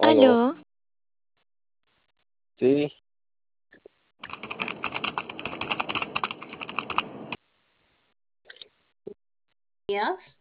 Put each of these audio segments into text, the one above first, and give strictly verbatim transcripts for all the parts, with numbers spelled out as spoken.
Aló, Aló, sí, días.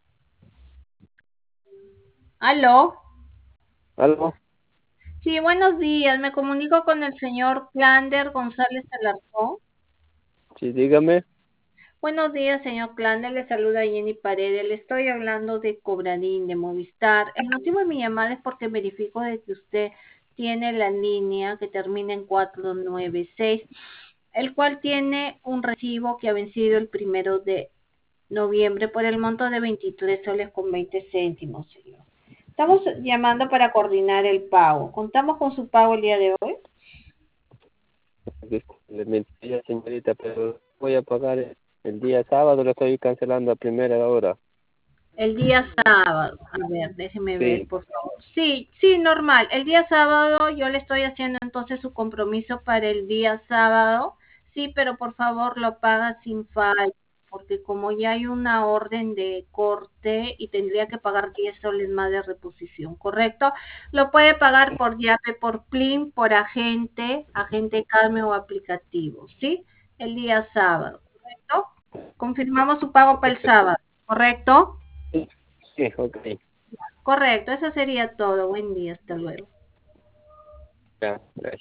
Aló. aló, Sí, buenos días. Me comunico con el señor Clander González Alarcón. sí, dígame. Buenos días, señor Clander. Le saluda Jenny Paredes. Le estoy hablando de Cobradín, de Movistar. El motivo de mi llamada es porque verifico de que usted tiene la línea que termina en cuatro nueve seis, el cual tiene un recibo que ha vencido el primero de noviembre por el monto de veintitrés soles con veinte céntimos, señor. Estamos llamando para coordinar el pago. ¿Contamos con su pago el día de hoy? Le mentira, señorita, pero voy a pagar el, el día sábado, lo estoy cancelando a primera hora. El día sábado. A ver, déjeme ver, Sí, por favor. Sí, sí, normal. El día sábado yo le estoy haciendo entonces su compromiso para el día sábado. Sí, pero por favor lo paga sin fallo, porque como ya hay una orden de corte y tendría que pagar diez soles más de reposición, ¿correcto? Lo puede pagar por Yape, por Plin, por agente, agente Carme o aplicativo, ¿sí? El día sábado, ¿correcto? Confirmamos su pago para el sábado, ¿correcto? sí, sí, ok, Correcto, eso sería todo. Buen día, hasta luego. ya, gracias.